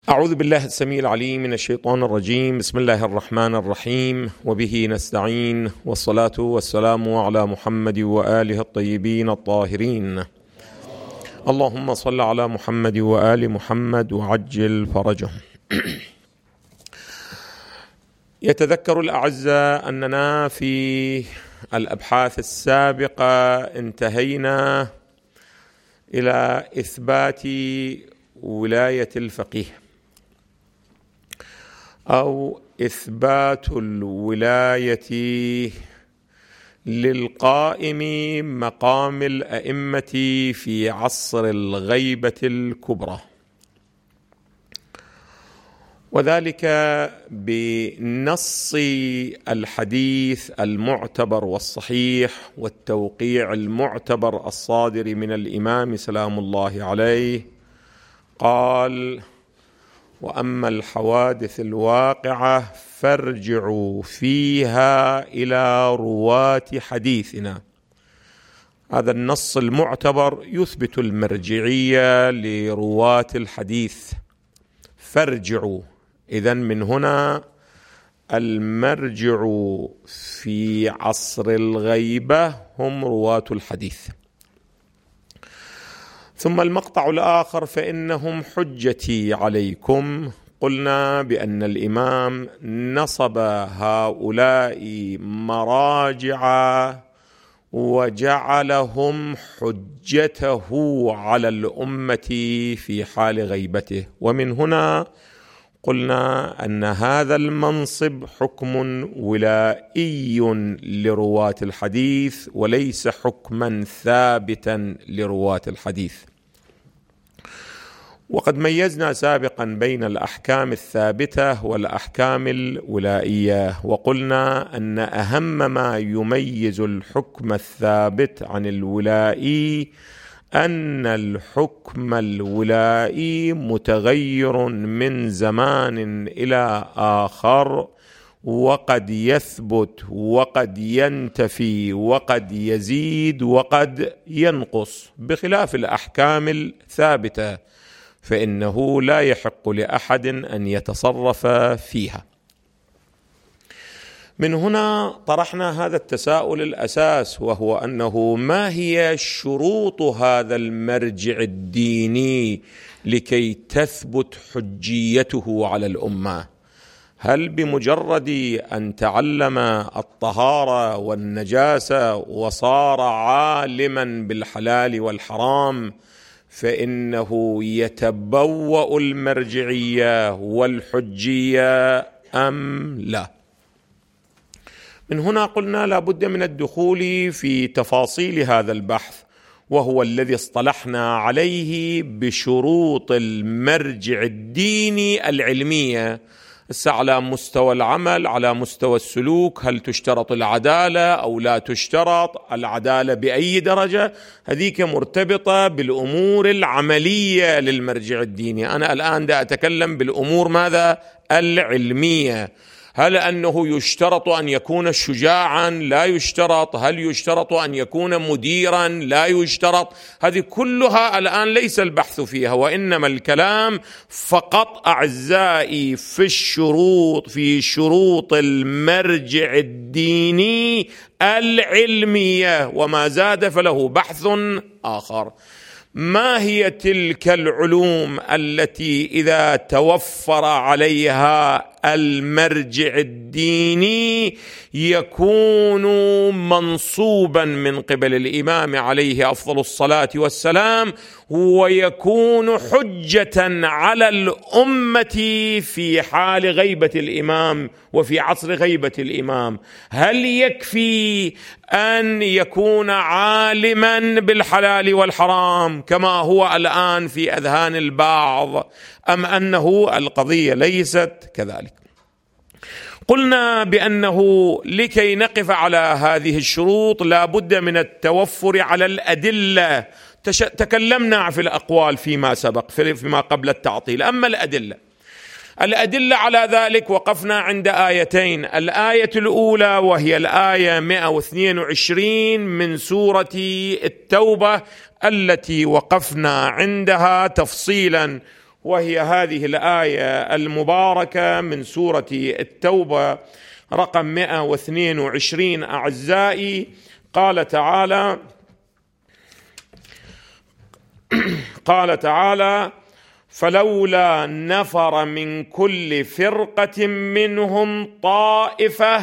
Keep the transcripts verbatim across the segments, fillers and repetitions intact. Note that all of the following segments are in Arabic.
أعوذ بالله السميع العليم من الشيطان الرجيم. بسم الله الرحمن الرحيم، وبه نستعين، والصلاة والسلام على محمد وآله الطيبين الطاهرين. اللهم صل على محمد وآل محمد وعجل فرجهم. يتذكر الأعزاء أننا في الأبحاث السابقة انتهينا إلى إثبات ولاية الفقيه أو إثبات الولاية للقائم مقام الأئمة في عصر الغيبة الكبرى، وذلك بنص الحديث المعتبر والصحيح والتوقيع المعتبر الصادر من الإمام سلام الله عليه. قال: وأما الحوادث الواقعة فارجعوا فيها إلى رواة حديثنا. هذا النص المعتبر يثبت المرجعية لرواة الحديث، فارجعوا. إذن من هنا المرجع في عصر الغيبة هم رواة الحديث. ثم المقطع الآخر: فإنهم حجتي عليكم. قلنا بأن الإمام نصب هؤلاء مراجع وجعلهم حجته على الأمة في حال غيبته، ومن هنا قلنا أن هذا المنصب حكم ولائي لرواة الحديث وليس حكما ثابتا لرواة الحديث. وقد ميزنا سابقا بين الأحكام الثابتة والأحكام الولائية، وقلنا أن أهم ما يميز الحكم الثابت عن الولائي أن الحكم الولائي متغير من زمان إلى آخر، وقد يثبت وقد ينتفي وقد يزيد وقد ينقص، بخلاف الأحكام الثابتة فإنه لا يحق لأحد أن يتصرف فيها. من هنا طرحنا هذا التساؤل الأساس، وهو أنه ما هي شروط هذا المرجع الديني لكي تثبت حجيته على الأمة؟ هل بمجرد أن تعلم الطهارة والنجاسة وصار عالما بالحلال والحرام فإنه يتبوأ المرجعية والحجية أم لا؟ من هنا قلنا لا بد من الدخول في تفاصيل هذا البحث، وهو الذي اصطلحنا عليه بشروط المرجع الديني العلمية. على مستوى العمل، على مستوى السلوك، هل تشترط العدالة أو لا تشترط العدالة؟ بأي درجة؟ هذيك مرتبطة بالأمور العملية للمرجع الديني. أنا الآن دا أتكلم بالأمور ماذا؟ العلمية. هل أنه يشترط أن يكون شجاعا؟ لا يشترط. هل يشترط أن يكون مديرا؟ لا يشترط. هذه كلها الآن ليس البحث فيها، وإنما الكلام فقط أعزائي في الشروط، في شروط المرجع الديني العلمية، وما زاد فله بحث آخر. ما هي تلك العلوم التي إذا توفر عليها المرجع الديني يكون منصوبا من قبل الإمام عليه أفضل الصلاة والسلام، ويكون حجة على الأمة في حال غيبة الإمام وفي عصر غيبة الإمام؟ هل يكفي أن يكون عالما بالحلال والحرام كما هو الآن في أذهان البعض، أم أنه القضية ليست كذلك؟ قلنا بأنه لكي نقف على هذه الشروط لا بد من التوفر على الأدلة. تكلمنا في الأقوال فيما سبق، فيما قبل التعطيل. أما الأدلة الأدلة على ذلك وقفنا عند آيتين. الآية الأولى وهي الآية مئة واثنين وعشرين من سورة التوبة التي وقفنا عندها تفصيلا، وهي هذه الآية المباركة من سورة التوبة رقم مئة واثنين وعشرين أعزائي. قال تعالى قال تعالى: فلولا نفر من كل فرقة منهم طائفة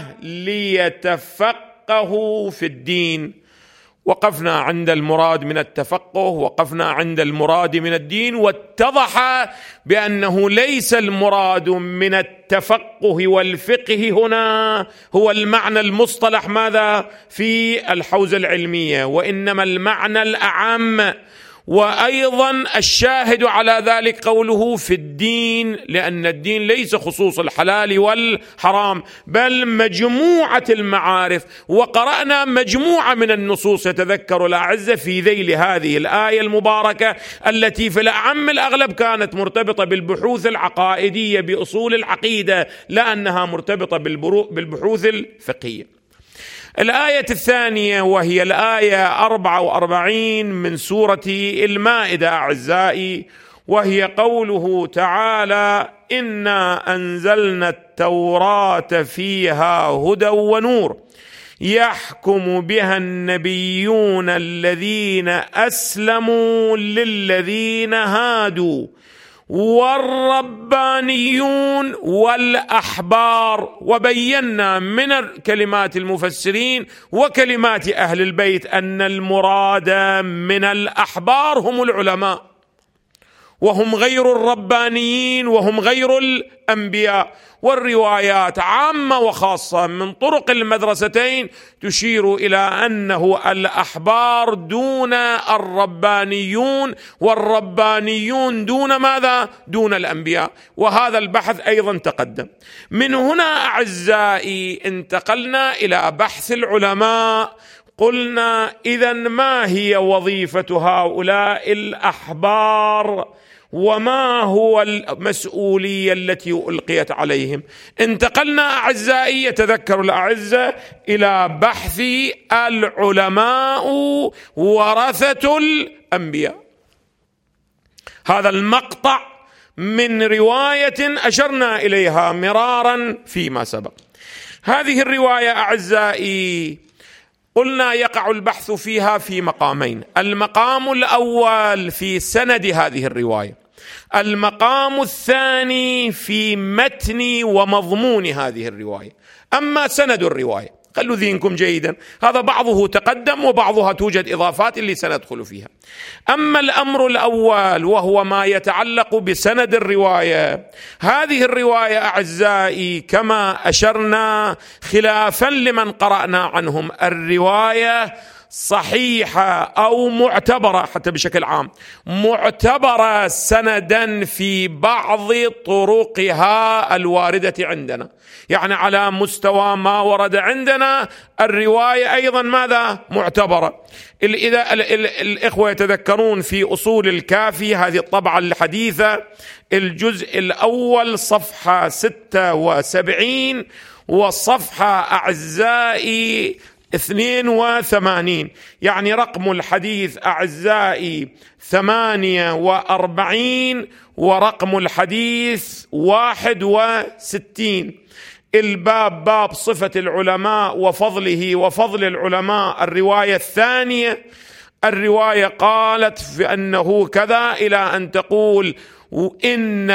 ليتفقهوا في الدين. وقفنا عند المراد من التفقه، وقفنا عند المراد من الدين، واتضح بأنه ليس المراد من التفقه والفقه هنا هو المعنى المصطلح ماذا في الحوزة العلمية، وإنما المعنى الأعم. وأيضا الشاهد على ذلك قوله في الدين، لأن الدين ليس خصوص الحلال والحرام بل مجموعة المعارف. وقرأنا مجموعة من النصوص يتذكر الأعزة في ذيل هذه الآية المباركة التي في الأعم الأغلب كانت مرتبطة بالبحوث العقائدية بأصول العقيدة، لا أنها مرتبطة بالبحوث الفقهية. الآية الثانية وهي الآية أربعة وأربعين من سورة المائدة أعزائي، وهي قوله تعالى: إنا أنزلنا التوراة فيها هدى ونور يحكم بها النبيون الذين أسلموا للذين هادوا والربانيون والأحبار. وبينا من كلمات المفسرين وكلمات أهل البيت أن المراد من الأحبار هم العلماء، وهم غير الربانيين وهم غير الأنبياء. والروايات عامة وخاصة من طرق المدرستين تشير إلى أنه الأحبار دون الربانيون، والربانيون دون ماذا؟ دون الأنبياء. وهذا البحث أيضا تقدم. من هنا أعزائي انتقلنا إلى بحث العلماء. قلنا إذن ما هي وظيفة هؤلاء الأحبار وما هو المسؤولية التي ألقيت عليهم؟ انتقلنا أعزائي يتذكر الأعزة إلى بحث العلماء ورثة الأنبياء. هذا المقطع من رواية أشرنا إليها مرارا فيما سبق. هذه الرواية أعزائي قلنا يقع البحث فيها في مقامين: المقام الأول في سند هذه الرواية، المقام الثاني في متن ومضمون هذه الرواية. أما سند الرواية خلوا ذهنكم جيدا، هذا بعضه تقدم وبعضها توجد إضافات اللي سندخل فيها. أما الأمر الأول وهو ما يتعلق بسند الرواية، هذه الرواية أعزائي كما أشرنا خلافا لمن قرأنا عنهم، الرواية صحيحة أو معتبرة حتى بشكل عام، معتبرة سندا في بعض طرقها الواردة عندنا، يعني على مستوى ما ورد عندنا الرواية أيضا ماذا؟ معتبرة. إذا الإخوة يتذكرون في أصول الكافي هذه الطبعة الحديثة الجزء الأول صفحة ستة وسبعين وصفحة أعزائي اثنين وثمانين، يعني رقم الحديث أعزائي ثمانية وأربعين ورقم الحديث واحد وستين. الباب باب صفة العلماء وفضله وفضل العلماء، الرواية الثانية. الرواية قالت بأنه كذا إلى أن تقول: إن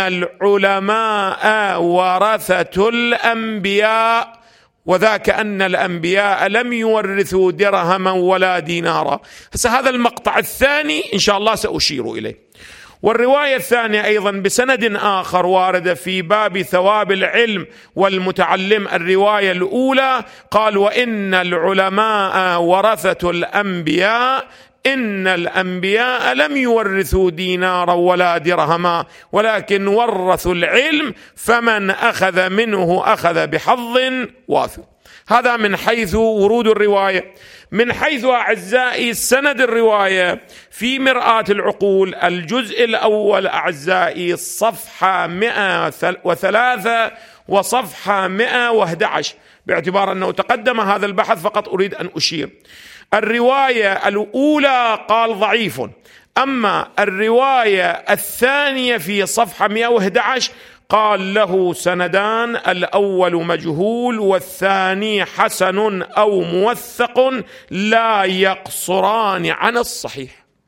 العلماء ورثة الأنبياء، وذاك أن الأنبياء لم يورثوا درهما ولا دينارا. هذا المقطع الثاني إن شاء الله سأشير إليه. والرواية الثانية أيضا بسند آخر واردة في باب ثواب العلم والمتعلم. الرواية الأولى قال: وإن العلماء ورثة الأنبياء، إن الأنبياء لم يورثوا دينارا ولا درهما ولكن ورثوا العلم، فمن أخذ منه أخذ بحظ وافر. هذا من حيث ورود الرواية. من حيث أعزائي سند الرواية في مرآة العقول الجزء الأول أعزائي صفحة مئة وثلاثة وصفحة مئة وأحد عشر، باعتبار أنه تقدم هذا البحث فقط أريد أن أشير. الرواية الأولى قال ضعيف، أما الرواية الثانية في صفحة مئة وأحد عشر قال له سندان، الأول مجهول والثاني حسن أو موثق لا يقصران عن الصحيح.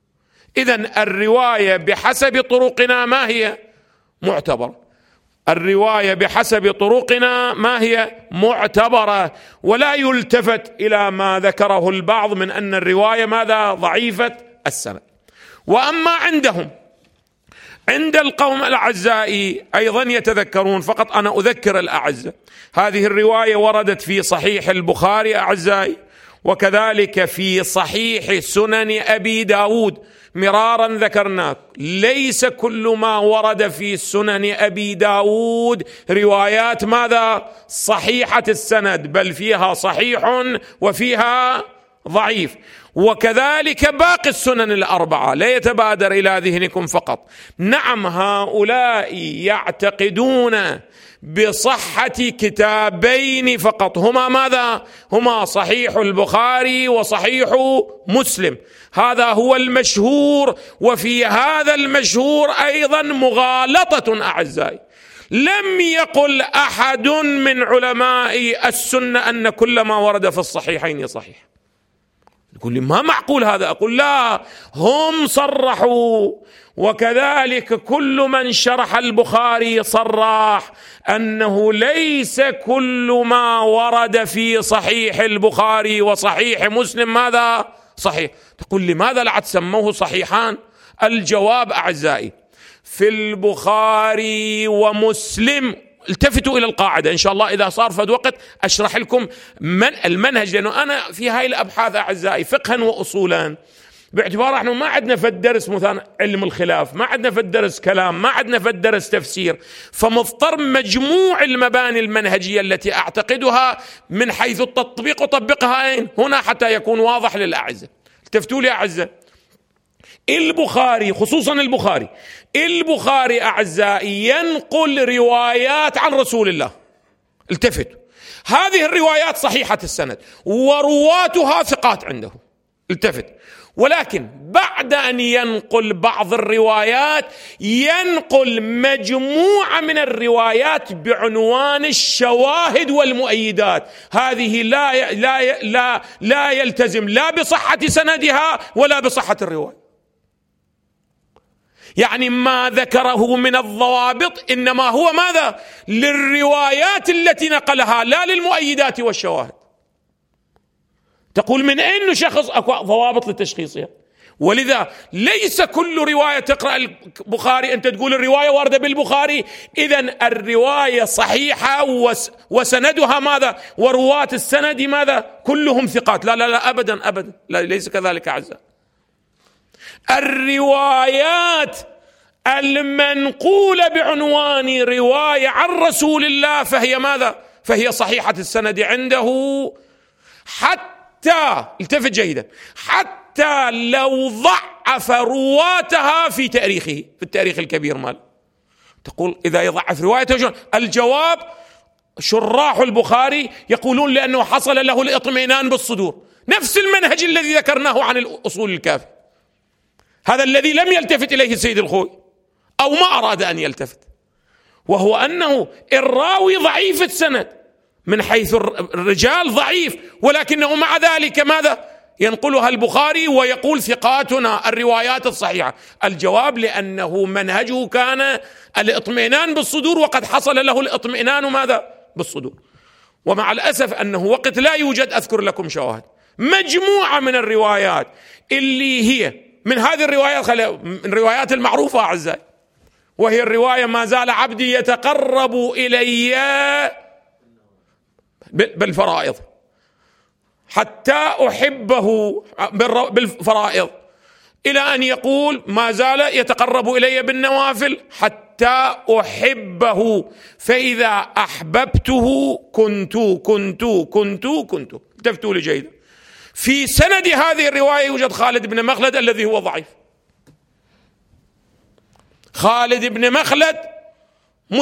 إذن الرواية بحسب طرقنا ما هي؟ معتبرة. الرواية بحسب طرقنا ما هي؟ معتبرة، ولا يلتفت إلى ما ذكره البعض من أن الرواية ماذا؟ ضعيفة السند. وأما عندهم، عند القوم الأعزاء أيضا يتذكرون، فقط أنا أذكر الأعزة، هذه الرواية وردت في صحيح البخاري أعزائي، وكذلك في صحيح سنن أبي داود، مرارا ذكرناك ليس كل ما ورد في سنن أبي داود روايات ماذا؟ صحيحة السند، بل فيها صحيح وفيها ضعيف، وكذلك باقي السنن الأربعة، لا يتبادر إلى ذهنكم فقط. نعم، هؤلاء يعتقدون بصحة كتابين فقط، هما ماذا؟ هما صحيح البخاري وصحيح مسلم، هذا هو المشهور. وفي هذا المشهور أيضا مغالطة أعزائي، لم يقل أحد من علماء السنة أن كل ما ورد في الصحيحين صحيح. يقول لي ما معقول هذا، أقول لا، هم صرحوا، وكذلك كل من شرح البخاري صرح أنه ليس كل ما ورد في صحيح البخاري وصحيح مسلم ماذا؟ صحيح. تقول لماذا لا تسموه صحيحان؟ الجواب أعزائي، في البخاري ومسلم، التفتوا إلى القاعدة إن شاء الله إذا صار فد وقت أشرح لكم من المنهج، لأنه أنا في هاي الأبحاث أعزائي فقها وأصولا، باعتبار احنا ما عندنا في الدرس مثلا علم الخلاف، ما عندنا في الدرس كلام، ما عندنا في الدرس تفسير، فمضطر مجموع المباني المنهجية التي أعتقدها من حيث التطبيق وطبقها أين؟ هنا حتى يكون واضح للأعزة. التفتوا لي أعزة، البخاري خصوصا البخاري البخاري أعزائي ينقل روايات عن رسول الله، التفتوا، هذه الروايات صحيحة السند ورواتها ثقات عنده، التفت، ولكن بعد أن ينقل بعض الروايات ينقل مجموعة من الروايات بعنوان الشواهد والمؤيدات، هذه لا لا لا لا يلتزم لا بصحة سندها ولا بصحة الرواية. يعني ما ذكره من الضوابط إنما هو ماذا؟ للروايات التي نقلها، لا للمؤيدات والشواهد. تقول من أين نشخص؟ أكو ضوابط لتشخيصها، ولذا ليس كل رواية تقرأ البخاري أنت تقول الرواية واردة بالبخاري إذن الرواية صحيحة وسندها ماذا؟ ورواة السند ماذا؟ كلهم ثقات، لا لا لا أبدا أبدا، لا ليس كذلك أعزائي. الروايات المنقولة بعنوان رواية عن رسول الله فهي ماذا؟ فهي صحيحة السند عنده، حتى التفت جيدا، حتى لو ضعف رواتها في تاريخه، في التاريخ الكبير مال. تقول إذا يضعف روايته، الجواب شراح البخاري يقولون لأنه حصل له الاطمئنان بالصدور، نفس المنهج الذي ذكرناه عن الأصول الكافي، هذا الذي لم يلتفت إليه سيد الخوي أو ما أراد أن يلتفت، وهو أنه الراوي ضعيف السند من حيث الرجال ضعيف، ولكنه مع ذلك ماذا؟ ينقلها البخاري ويقول ثقاتنا الروايات الصحيحة. الجواب لأنه منهجه كان الاطمئنان بالصدور، وقد حصل له الاطمئنان ماذا؟ بالصدور. ومع الأسف أنه وقت لا يوجد أذكر لكم شواهد، مجموعة من الروايات اللي هي من هذه الروايات من الروايات المعروفة أعزائي، وهي الرواية ما زال عبدي يتقرب إلي بالفرائض حتى أحبه، بالفرائض، إلى أن يقول ما زال يتقرب إلي بالنوافل حتى أحبه، فإذا أحببته كنت كنت كنت كنت التفتوا لي جيدا. في سند هذه الرواية يوجد خالد بن مخلد الذي هو ضعيف، خالد بن مخلد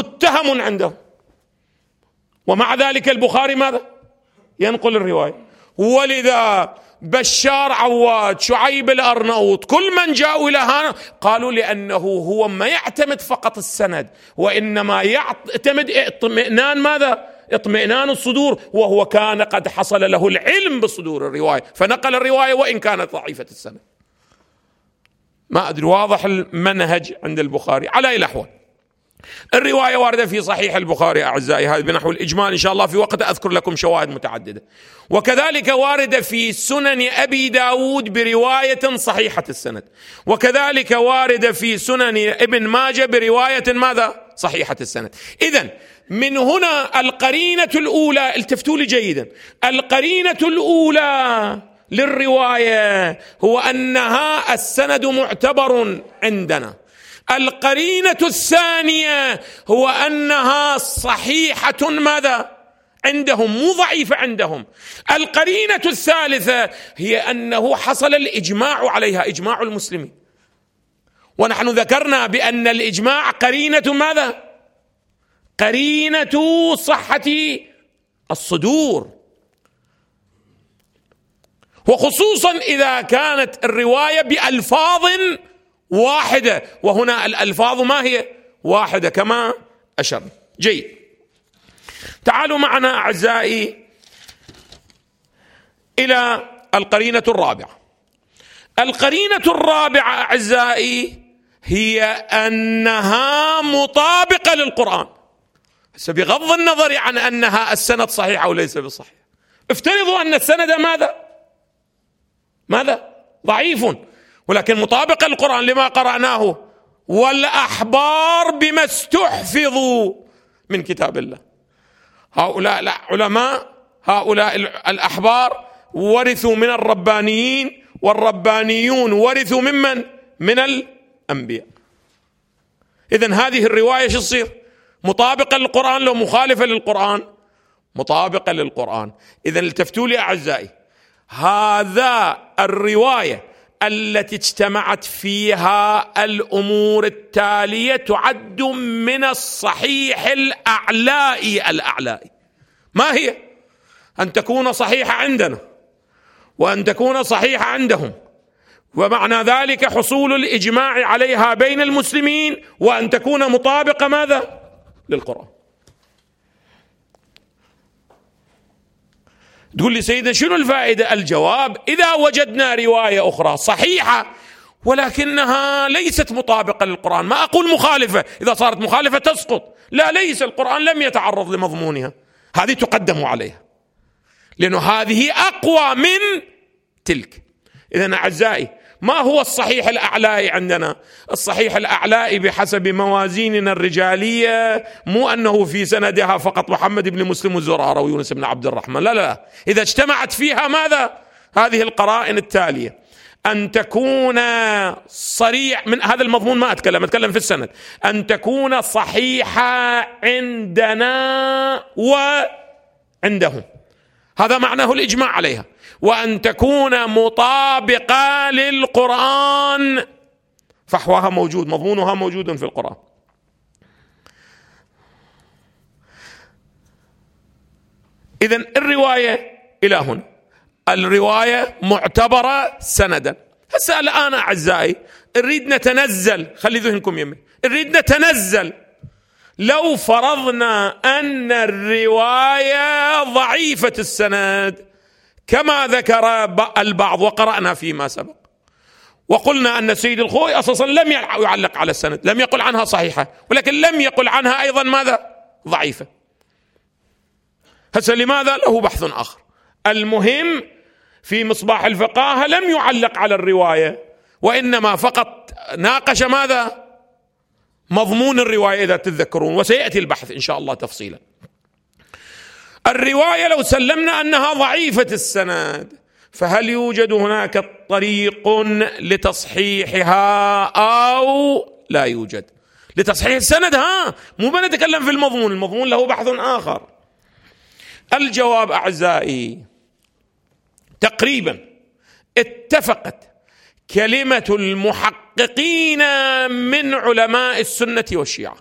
متهم عنده، ومع ذلك البخاري ماذا؟ ينقل الرواية. ولذا بشار عواد، شعيب الأرناؤوط، كل من جاءوا إلى هنا قالوا لأنه هو ما يعتمد فقط السند، وإنما يعتمد اطمئنان ماذا؟ اطمئنان الصدور، وهو كان قد حصل له العلم بصدور الرواية فنقل الرواية وإن كانت ضعيفة السند. ما أدري واضح المنهج عند البخاري. على أي الأحوال الرواية واردة في صحيح البخاري أعزائي، هذا بنحو الإجمال إن شاء الله، في وقت أذكر لكم شواهد متعددة. وكذلك واردة في سنن أبي داود برواية صحيحة السند، وكذلك واردة في سنن ابن ماجه برواية ماذا؟ صحيحة السند. إذن من هنا القرينة الأولى، التفتوا لي جيدا، القرينة الأولى للرواية هو أنها السند معتبر عندنا. القرينة الثانية هو أنها صحيحة ماذا؟ عندهم، مو ضعيفة عندهم. القرينة الثالثة هي أنه حصل الإجماع عليها، إجماع المسلمين، ونحن ذكرنا بأن الإجماع قرينة ماذا؟ قرينة صحة الصدور، وخصوصا إذا كانت الرواية بألفاظ واحدة، وهنا الألفاظ ما هي واحدة كما أشر. جيد، تعالوا معنا أعزائي إلى القرينة الرابعة. القرينة الرابعة أعزائي هي أنها مطابقة للقرآن، بغض النظر عن أنها السند صحيح أو ليس بصحيح. افترضوا أن السند ماذا؟ ماذا؟ ضعيف، ولكن مطابقة للقرآن لما قرأناه، والأحبار بما استحفظوا من كتاب الله. هؤلاء لا علماء، هؤلاء الأحبار ورثوا من الربانيين، والربانيون ورثوا ممن؟ من الأنبياء. إذن هذه الرواية شو تصير؟ مطابقة للقرآن لو مخالفة للقرآن؟ مطابقة للقرآن. إذن التفتوا لي أعزائي، هذا الرواية التي اجتمعت فيها الأمور التالية تعد من الصحيح الأعلائي الأعلائي. ما هي؟ أن تكون صحيحة عندنا، وأن تكون صحيحة عندهم، ومعنى ذلك حصول الإجماع عليها بين المسلمين، وأن تكون مطابقة ماذا؟ للقرآن. تقول لي سيدنا شنو الفائدة؟ الجواب: إذا وجدنا رواية أخرى صحيحة ولكنها ليست مطابقة للقرآن، ما أقول مخالفة، إذا صارت مخالفة تسقط، لا، ليس القرآن لم يتعرض لمضمونها، هذه تقدم عليها، لأنه هذه أقوى من تلك. إذن أعزائي، ما هو الصحيح الأعلائي عندنا؟ الصحيح الأعلائي بحسب موازيننا الرجالية مو أنه في سندها فقط محمد بن مسلم وزرارة ويونس بن عبد الرحمن، لا لا لا، إذا اجتمعت فيها ماذا؟ هذه القرائن التالية: أن تكون صريح من هذا المضمون، ما أتكلم أتكلم في السند، أن تكون صحيحة عندنا وعندهم، هذا معناه الإجماع عليها، وأن تكون مطابقة للقرآن، فحوها موجود، مضمونها موجود في القرآن. إذن الرواية إلى هنا، الرواية معتبرة سندا. هسه الآن أعزائي نريد نتنزل، خلي ذهنكم يمي، نريد نتنزل لو فرضنا أن الرواية ضعيفة السند كما ذكر البعض وقرأنا فيما سبق، وقلنا أن السيد الخوئي أساسا لم يعلق على السند، لم يقل عنها صحيحة، ولكن لم يقل عنها أيضا ماذا؟ ضعيفة. هسه لماذا؟ له بحث آخر. المهم في مصباح الفقاهة لم يعلق على الرواية، وإنما فقط ناقش ماذا؟ مضمون الرواية إذا تتذكرون، وسيأتي البحث إن شاء الله تفصيلا. الرواية لو سلمنا أنها ضعيفة السند، فهل يوجد هناك طريق لتصحيحها أو لا يوجد؟ لتصحيح السند، ها، مو بنتكلم في المضمون، المضمون له بحث آخر. الجواب أعزائي، تقريبا اتفقت كلمة المحققين من علماء السنة والشيعة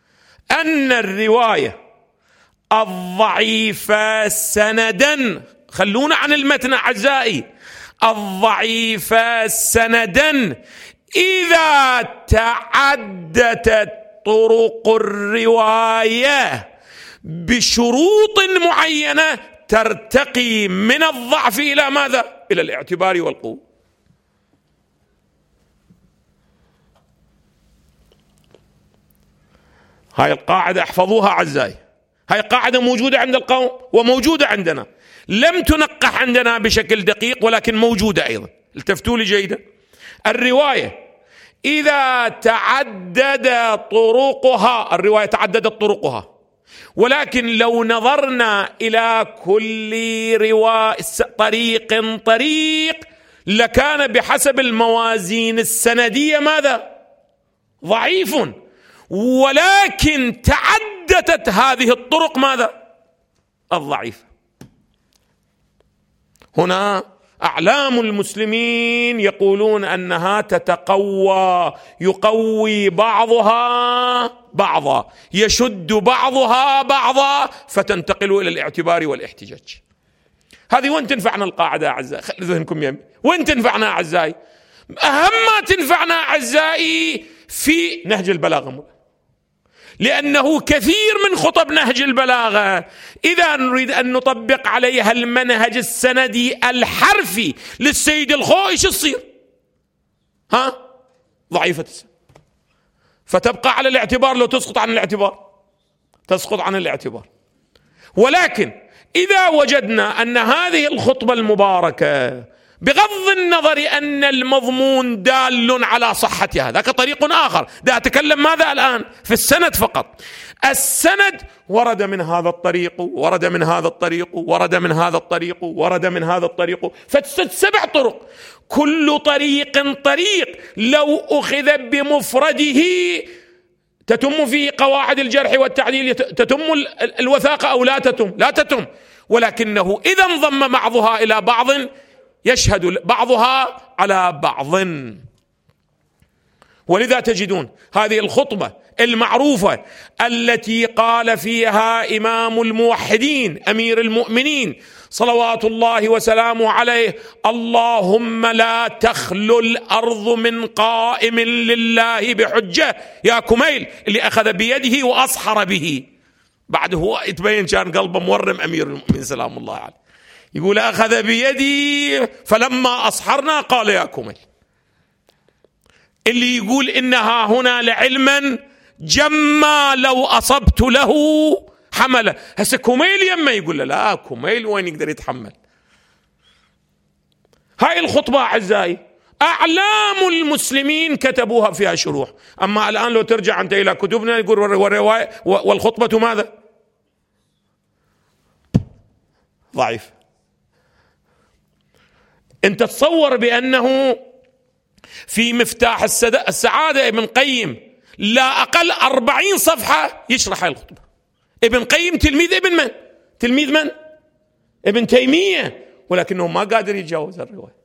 أن الرواية الضعيفة سندا، خلونا عن المتن أعزائي. الضعيف سندا إذا تعددت طرق الرواية بشروط معينة ترتقي من الضعف إلى ماذا؟ إلى الاعتبار والقوة. هاي القاعدة احفظوها أعزائي، هاي قاعدة موجودة عند القوم وموجودة عندنا، لم تنقح عندنا بشكل دقيق ولكن موجودة أيضا. التفتوا لي جيدا. الرواية إذا تعدد طرقها، الرواية تعددت طرقها، ولكن لو نظرنا إلى كل رواية طريق طريق لكان بحسب الموازين السندية ماذا؟ ضعيف. ولكن تعددت هذه الطرق ماذا؟ الضعيف. هنا أعلام المسلمين يقولون أنها تتقوى، يقوي بعضها بعضا، يشد بعضها بعضا، فتنتقل إلى الاعتبار والاحتجاج. هذه وين تنفعنا القاعدة أعزائي؟ خلي ذهنكم يمي. وين تنفعنا أعزائي؟ أهم ما تنفعنا أعزائي في نهج البلاغة، لأنه كثير من خطب نهج البلاغة إذا نريد أن نطبق عليها المنهج السندي الحرفي للسيد الخوئي ايش تصير؟ ها؟ ضعيفة السند، فتبقى على الاعتبار. لو تسقط عن الاعتبار تسقط عن الاعتبار. ولكن إذا وجدنا أن هذه الخطبة المباركة بغض النظر أن المضمون دال على صحتها، ذاك طريق آخر، ده أتكلم ماذا الآن؟ في السند فقط. السند ورد من هذا الطريق، ورد من هذا الطريق، ورد من هذا الطريق، ورد من هذا الطريق، فسبع طرق. كل طريق طريق لو أخذ بمفرده تتم فيه قواعد الجرح والتعديل، تتم الوثاقة أو لا تتم؟ لا تتم. ولكنه إذا انضم بعضها إلى بعض يشهد بعضها على بعض. ولذا تجدون هذه الخطبة المعروفة التي قال فيها إمام الموحدين أمير المؤمنين صلوات الله وسلامه عليه: اللهم لا تخلو الأرض من قائم لله بحجة. يا كميل اللي أخذ بيده وأصحر به، بعد هو يتبين كان قلبه مورم أمير المؤمنين سلام الله عليه، يقول أخذ بيدي فلما أصحرنا قال يا كميل. اللي يقول إنها هنا لعلما جما لو أصبت له حمله. هسه كميل يما يقول له لا، كميل وين يقدر يتحمل؟ هاي الخطبة أعزائي أعلام المسلمين كتبوها فيها شروح. أما الآن لو ترجع أنت إلى كتبنا يقول والرواية والخطبة ماذا؟ ضعيف. أنت تصور بأنه في مفتاح السعادة ابن قيم لا أقل أربعين صفحة يشرح هاي الخطبة. ابن قيم تلميذ ابن من؟ تلميذ من؟ ابن تيمية، ولكنه ما قادر يتجاوز الرواية.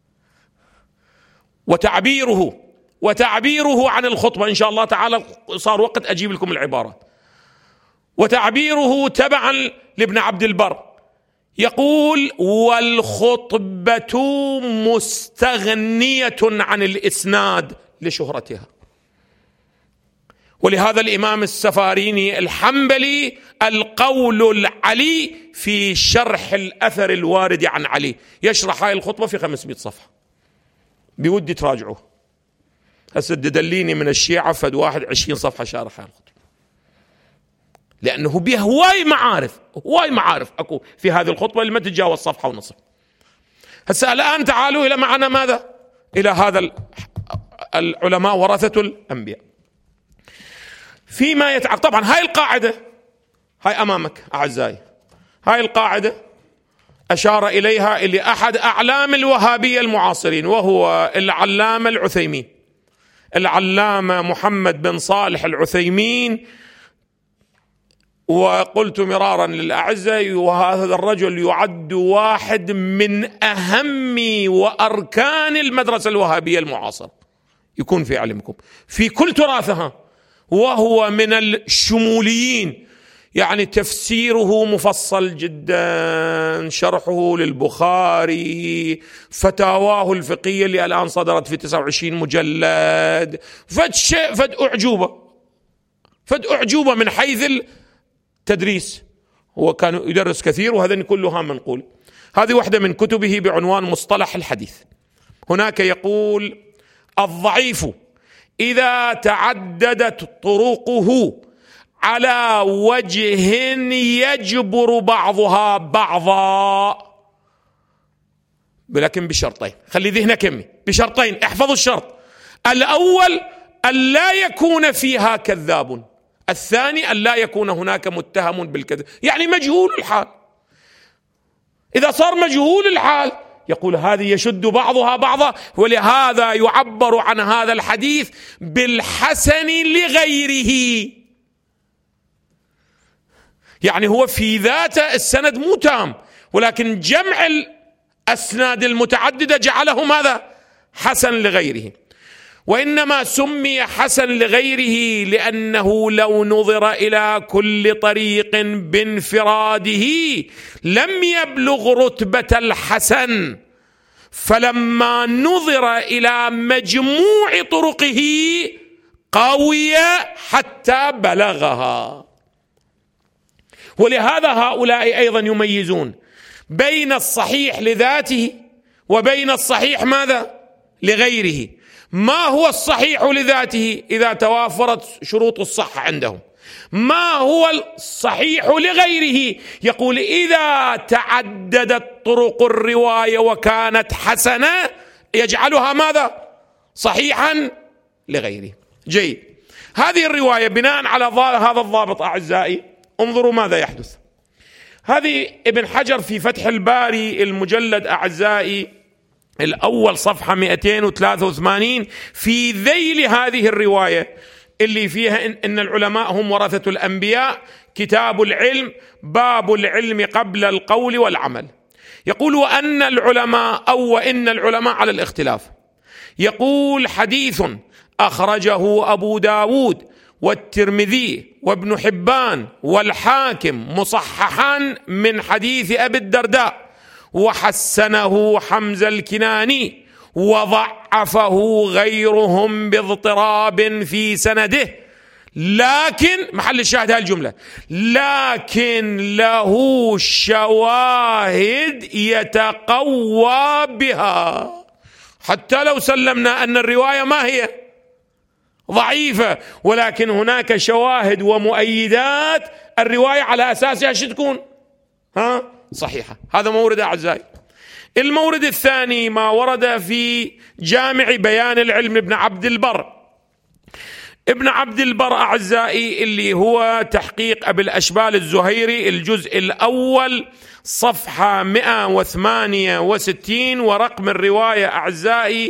وتعبيره وتعبيره عن الخطبة إن شاء الله تعالى صار وقت أجيب لكم العبارات. وتعبيره تبعا لابن عبد البر يقول: والخطبة مستغنية عن الإسناد لشهرتها. ولهذا الإمام السفاريني الحنبلي القول العلي في شرح الأثر الوارد عن علي يشرح هاي الخطبة في خمسمائة صفحة، بودي تراجعوه. هسه دليني من الشيعة فد واحد عشرين صفحة شارح هاي الخطبة، لأنه بيه هواي معارف هواي معارف أكو في هذه الخطبة اللي ما تتجاوز صفحة ونصف. هسه الآن تعالوا إلى معنا ماذا؟ إلى هذا العلماء ورثة الأنبياء فيما يتعلق. طبعا هاي القاعدة هاي أمامك أعزائي، هاي القاعدة أشار إليها اللي أحد أعلام الوهابية المعاصرين وهو العلامة العثيمين، العلامة محمد بن صالح العثيمين. وقلت مرارا للأعزة وهذا الرجل يعد واحد من أهم وأركان المدرسة الوهابية المعاصرة، يكون في علمكم في كل تراثها، وهو من الشموليين، يعني تفسيره مفصل جدا، شرحه للبخاري، فتاواه الفقهية اللي الآن صدرت في تسعة وعشرين مجلد، فد شيء فد أعجوبة فد أعجوبة من حيث التدريس. هو كان يدرس كثير وهذا كلها منقول. هذه واحدة من كتبه بعنوان مصطلح الحديث. هناك يقول: الضعيف إذا تعددت طرقه على وجه يجبر بعضها بعضا، لكن بشرطين، خلي ذهنك يمي، بشرطين احفظوا الشرط: الأول أن لا يكون فيها كذاب، الثاني أن لا يكون هناك متهم بالكذب، يعني مجهول الحال. إذا صار مجهول الحال يقول هذه يشد بعضها بعضا، ولهذا يعبر عن هذا الحديث بالحسن لغيره. يعني هو في ذاته السند مو تام، ولكن جمع الأسناد المتعددة جعله ماذا؟ حسن لغيره. وإنما سمي حسن لغيره لأنه لو نظر إلى كل طريق بانفراده لم يبلغ رتبة الحسن، فلما نظر إلى مجموع طرقه قوي حتى بلغها. ولهذا هؤلاء أيضا يميزون بين الصحيح لذاته وبين الصحيح ماذا؟ لغيره. ما هو الصحيح لذاته إذا توافرت شروط الصحة عندهم؟ ما هو الصحيح لغيره؟ يقول إذا تعددت طرق الرواية وكانت حسنة يجعلها ماذا؟ صحيحا لغيره. جيد. هذه الرواية بناء على هذا الضابط أعزائي انظروا ماذا يحدث. هذه ابن حجر في فتح الباري المجلد أعزائي الأول صفحة مئتين وثلاثة وثمانين في ذيل هذه الرواية اللي فيها إن, إن العلماء هم ورثة الأنبياء، كتاب العلم، باب العلم قبل القول والعمل. يقول: وأن العلماء أو وإن العلماء على الاختلاف. يقول: حديث أخرجه أبو داود والترمذي وابن حبان والحاكم مصححا من حديث أبي الدرداء، وحسنه حمزة الكناني، وضعفه غيرهم باضطراب في سنده، لكن محل الشاهد هذه الجملة: لكن له شواهد يتقوى بها. حتى لو سلمنا أن الرواية ما هي ضعيفة، ولكن هناك شواهد ومؤيدات الرواية على أساسها شو تكون؟ ها؟ صحيحة. هذا مورد أعزائي. المورد الثاني ما ورد في جامع بيان العلم ابن عبد البر. ابن عبد البر أعزائي اللي هو تحقيق أبي الأشبال الزهيري الجزء الأول صفحة مئة وثمانية وستين، ورقم الرواية أعزائي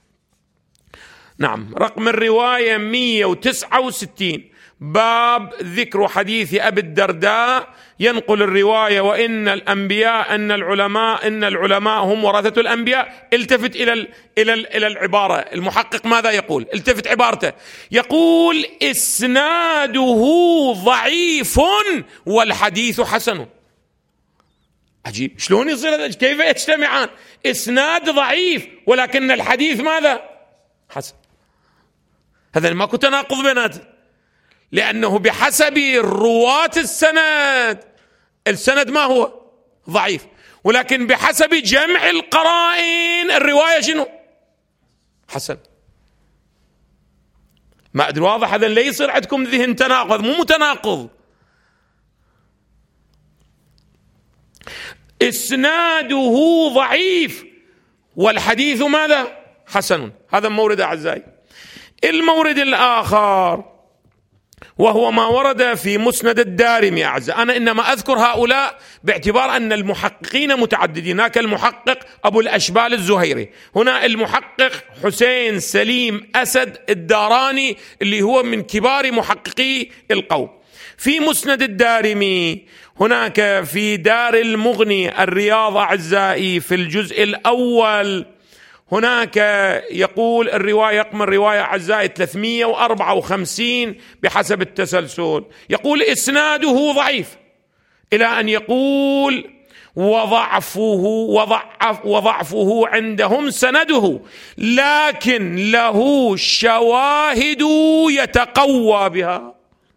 نعم رقم الرواية مئة وتسعة وستين، باب ذكر حديث أبي الدرداء، ينقل الرواية: وإن الأنبياء أن العلماء أن العلماء هم ورثة الأنبياء. التفت إلى ال إلى ال إلى العبارة. المحقق ماذا يقول؟ التفت عبارته، يقول: إسناده ضعيف والحديث حسن. عجيب، شلون يصير؟ كيف يجتمعان؟ إسناد ضعيف ولكن الحديث ماذا؟ حسن. هذا ماكو تناقض بيناته، لأنه بحسب رواة السند السند ما هو ضعيف، ولكن بحسب جمع القرائن الرواية شنو؟ حسن. ما أدري واضح هذا؟ لا يصير عندكم ذهن تناقض، مو متناقض. إسناده ضعيف والحديث ماذا؟ حسن. هذا مورد أعزائي. المورد الآخر وهو ما ورد في مسند الدارمي أعزائي. أنا إنما أذكر هؤلاء باعتبار أن المحققين متعددين. هناك المحقق أبو الأشبال الزهيري، هنا المحقق حسين سليم أسد الداراني اللي هو من كبار محققي القوم. في مسند الدارمي هناك في دار المغني الرياض أعزائي في الجزء الأول هناك يقول الرواية رقم الرواية أعزائي ثلاثمئة وأربعة وخمسين بحسب التسلسل، يقول إسناده ضعيف، إلى أن يقول وضعفه وضعف وضعفه عندهم سنده، لكن له شواهد يتقوى بها.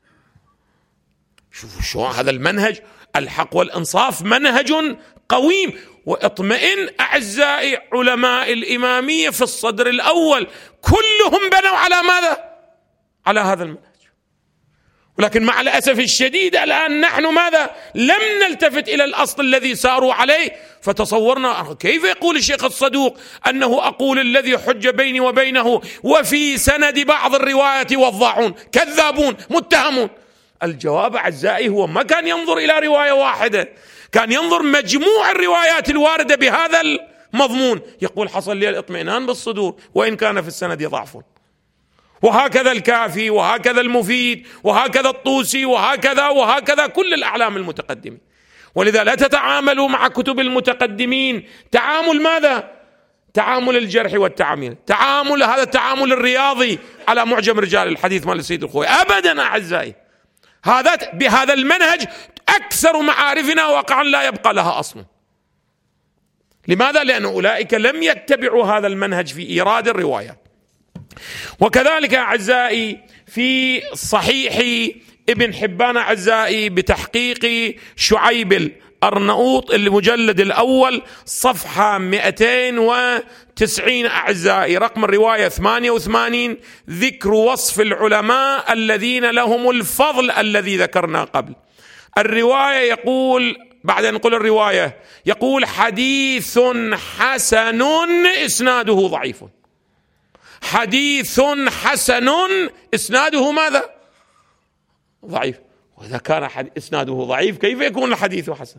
شوفوا شو هذا المنهج، الحق والإنصاف منهج قويم. واطمئن أعزائي، علماء الإمامية في الصدر الأول كلهم بنوا على ماذا؟ على هذا المنهج. ولكن مع الأسف الشديد الآن نحن ماذا؟ لم نلتفت إلى الأصل الذي ساروا عليه، فتصورنا كيف يقول الشيخ الصدوق أنه أقول الذي حج بيني وبينه وفي سند بعض الرواية وضاعون كذابون متهمون. الجواب أعزائي هو ما كان ينظر إلى رواية واحدة، كان ينظر مجموع الروايات الواردة بهذا المضمون، يقول حصل لي الاطمئنان بالصدور وإن كان في السند ضعف. وهكذا الكافي، وهكذا المفيد، وهكذا الطوسي، وهكذا وهكذا كل الأعلام المتقدمين. ولذا لا تتعاملوا مع كتب المتقدمين تعامل ماذا؟ تعامل الجرح والتعميل، تعامل هذا التعامل الرياضي على معجم رجال الحديث مال السيد الخوئي. أبدا أعزائي، هذا بهذا المنهج أكثر معارفنا واقعا لا يبقى لها أصل. لماذا؟ لأن أولئك لم يتبعوا هذا المنهج في إيراد الروايات. وكذلك أعزائي في صحيح ابن حبان أعزائي بتحقيق شعيب الأرنؤوط المجلد الأول صفحة مئتين وتسعين أعزائي، رقم الرواية ثمانية وثمانين، ذكر وصف العلماء الذين لهم الفضل الذي ذكرنا قبل. الرواية يقول بعد أن نقول الرواية يقول حديث حسن إسناده ضعيف. حديث حسن إسناده ماذا؟ ضعيف. وإذا كان إسناده ضعيف كيف يكون الحديث حسن؟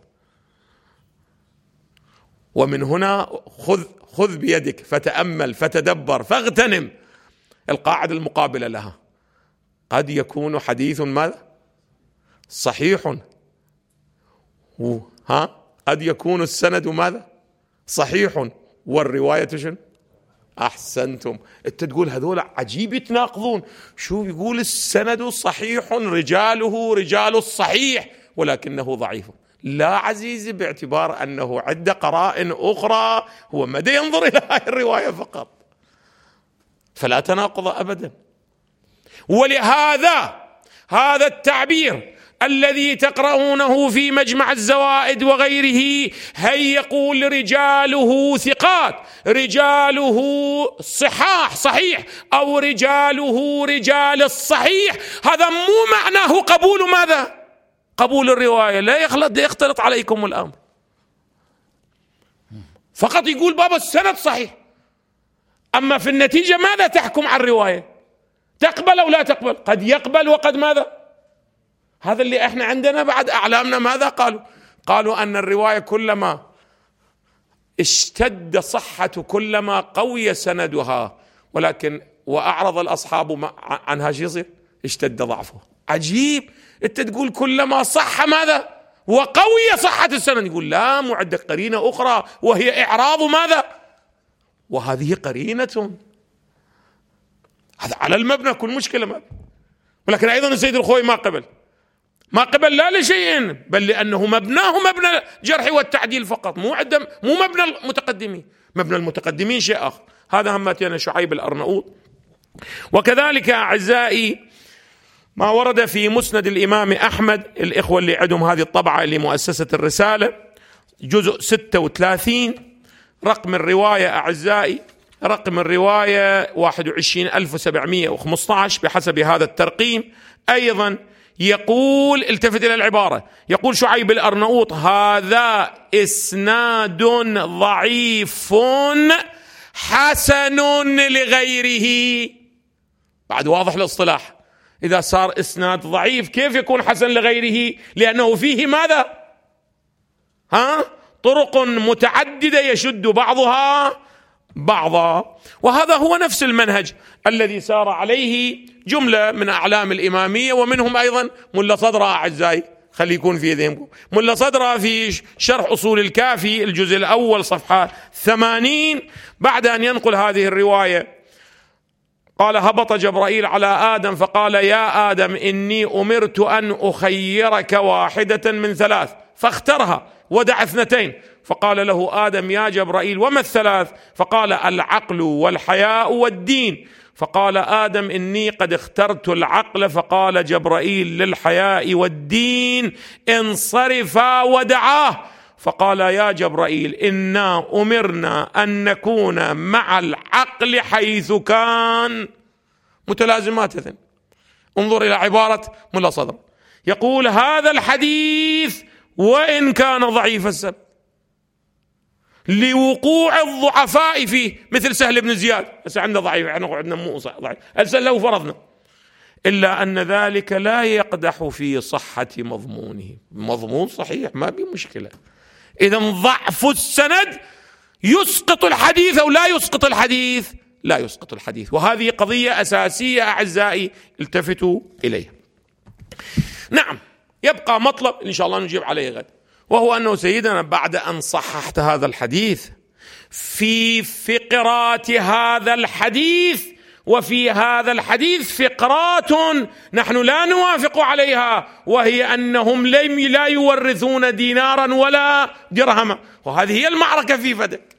ومن هنا خذ خذ بيدك فتأمل فتدبر فاغتنم القاعدة المقابلة لها. قد يكون حديث ماذا؟ صحيح، ها قد يكون السند ماذا؟ صحيح والرواية شنو؟ أحسنتم. أنت تقول هذول عجيب يتناقضون، شو يقول السند صحيح رجاله رجال الصحيح ولكنه ضعيف. لا عزيزي، باعتبار أنه عدة قرائن أخرى، هو مدى ينظر إلى هذه الرواية فقط، فلا تناقض أبدا. ولهذا هذا التعبير الذي تقرؤونه في مجمع الزوائد وغيره، هي يقول رجاله ثقات، رجاله صحاح صحيح، أو رجاله رجال الصحيح، هذا مو معناه قبول ماذا؟ قبول الرواية. لا يخلط يختلط عليكم الأمر، فقط يقول بابا السند صحيح، أما في النتيجة ماذا تحكم على الرواية؟ تقبل أو لا تقبل؟ قد يقبل وقد ماذا؟ هذا اللي احنا عندنا بعد أعلامنا ماذا قالوا؟ قالوا أن الرواية كلما اشتد صحة كلما قوي سندها، ولكن وأعرض الأصحاب عنها شو يصير؟ اشتد ضعفه. عجيب، انت تقول كلما صح ماذا؟ وقوي صحة السند، يقول لا، معد قرينة أخرى وهي إعراض ماذا؟ وهذه قرينة، هذا على المبنى كل مشكلة ما. ولكن أيضا السيد الخوئي ما قبل، ما قبل لا لشيء، بل لأنه مبناه مبنى الجرح والتعديل فقط، مو عدم مو مبنى المتقدمين. مبنى المتقدمين شيء آخر. هذا همتنا شعيب الأرنؤوط. وكذلك أعزائي ما ورد في مسند الإمام أحمد، الإخوة اللي عندهم هذه الطبعة لمؤسسة الرسالة، جزء ستة وثلاثين، رقم الرواية أعزائي رقم الرواية واحد وعشرين ألف وسبعمئة وخمسة عشر بحسب هذا الترقيم. أيضا يقول، التفت إلى العبارة، يقول شعيب الأرنؤوط هذا إسناد ضعيف حسن لغيره. بعد واضح الاصطلاح، إذا صار إسناد ضعيف كيف يكون حسن لغيره؟ لأنه فيه ماذا؟ ها؟ طرق متعددة يشد بعضها بعضا. وهذا هو نفس المنهج الذي سار عليه جملة من أعلام الإمامية، ومنهم أيضا ملا صدر أعزائي خلي يكون في ذهنكم. ملا صدرة في شرح أصول الكافي الجزء الأول صفحة ثمانين بعد أن ينقل هذه الرواية قال: هبط جبرائيل على آدم فقال: يا آدم إني أمرت أن أخيرك واحدة من ثلاث فاخترها ودع اثنتين. فقال له آدم: يا جبرائيل وما الثلاث؟ فقال: العقل والحياء والدين. فقال آدم: إني قد اخترت العقل. فقال جبرائيل للحياء والدين: انصرفا ودعاه. فقال يا جبرائيل: إنا أمرنا أن نكون مع العقل حيث كان. متلازمات إذن. انظر إلى عبارة ملا صدر، يقول: هذا الحديث وإن كان ضعيف السند لوقوع الضعفاء فيه مثل سهل بن زياد، هسه عنده ضعيف، احنا عندنا مو ضعيف، هسه لو فرضنا، إلا أن ذلك لا يقدح في صحة مضمونه، مضمون صحيح ما بي مشكلة. إذا ضعف السند يسقط الحديث أو لا يسقط الحديث؟ لا يسقط الحديث. وهذه قضية أساسية أعزائي التفتوا إليها. نعم، يبقى مطلب إن شاء الله نجيب عليه غد، وهو أنه سيدنا بعد أن صححت هذا الحديث في فقرات هذا الحديث، وفي هذا الحديث فقرات نحن لا نوافق عليها، وهي أنهم لا يورثون دينارا ولا درهما، وهذه هي المعركة في فدك.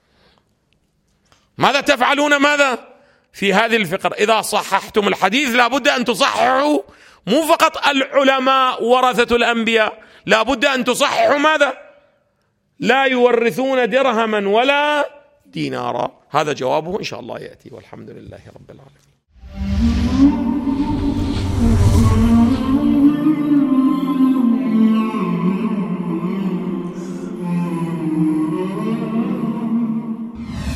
ماذا تفعلون ماذا في هذه الفقرة؟ إذا صححتم الحديث لابد أن تصححوا مو فقط العلماء ورثة الأنبياء، لابد أن تصححوا ماذا؟ لا يورثون درهما ولا دينارا. هذا جوابه إن شاء الله يأتي، والحمد لله رب العالمين.